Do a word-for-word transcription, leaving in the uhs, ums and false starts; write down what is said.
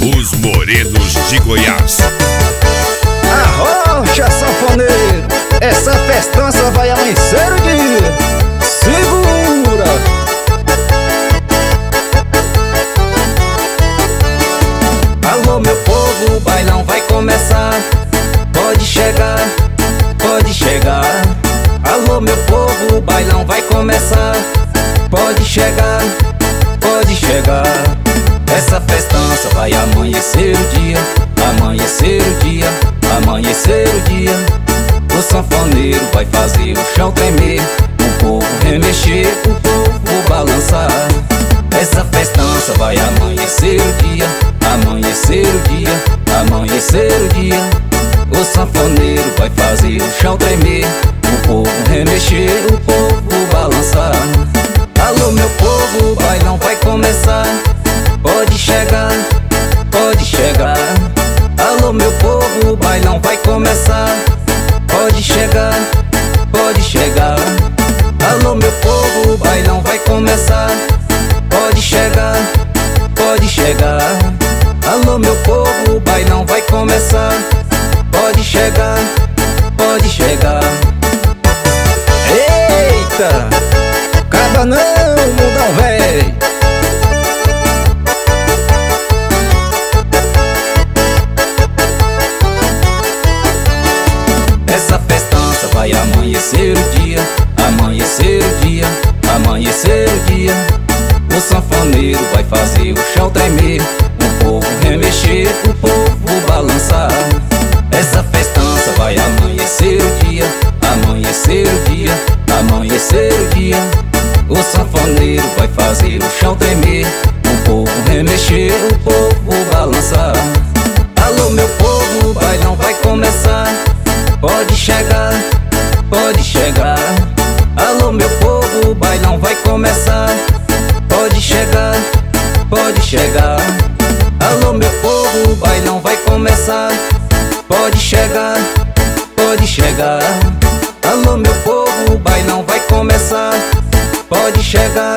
Os Morenos de Goiás. Arrocha, sanfoneiro, essa festança vai amanhecer o dia. Segura! Alô meu povo, o bailão vai começar. Pode chegar, pode chegar. Alô meu povo, o bailão vai começar. Pode chegar, pode chegar. Essa festança vai amanhecer o dia. Amanhecer o dia, amanhecer o dia. O sanfoneiro vai fazer o chão tremer, o povo remexer, o povo balançar. Essa festança vai amanhecer o dia. Amanhecer o dia, amanhecer o dia. O sanfoneiro vai fazer o chão tremer, o povo remexer, o povo balançar. Alô meu povo, o bailão vai começar. Pode chegar, pode chegar. Alô meu povo, o bailão vai começar. Pode chegar, pode chegar. Alô meu povo, o bailão vai começar. Pode chegar, pode chegar. Alô meu povo, o bailão vai começar. Pode chegar, pode chegar. Eita! Acaba não, mundão véi! Essa festança vai amanhecer o dia. Amanhecer o dia, amanhecer o dia. O sanfoneiro vai fazer o chão tremer, o povo remexer, o povo balançar. Essa festança vai amanhecer o dia. Amanhecer o dia, amanhecer o dia. O sanfoneiro vai fazer o chão tremer, o povo remexer, o povo balançar. Alô meu povo, o bailão vai começar. Pode chegar, pode chegar. Alô meu povo, o bailão vai começar. Pode chegar, pode chegar. Alô meu povo, o bailão vai começar. Pode chegar, pode chegar. Alô meu povo, o bailão vai começar. Pode chegar,